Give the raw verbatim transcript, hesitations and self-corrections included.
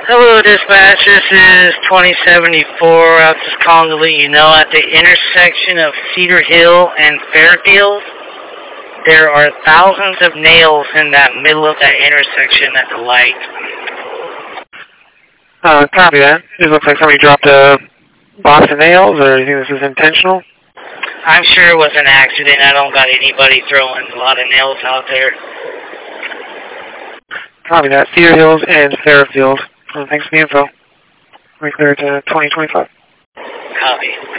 Hello, dispatch. This is twenty seventy-four. I was just calling to let you know at the intersection of Cedar Hill and Fairfield, there are thousands of nails in that middle of that intersection at the light. Uh, copy that. It looks like somebody dropped a box of nails, or do you think this is intentional? I'm sure it was an accident. I don't got anybody throwing a lot of nails out there. Copy that. Cedar Hills and Fairfield. Uh, thanks for the info. We clear to twenty twenty-five. Copy.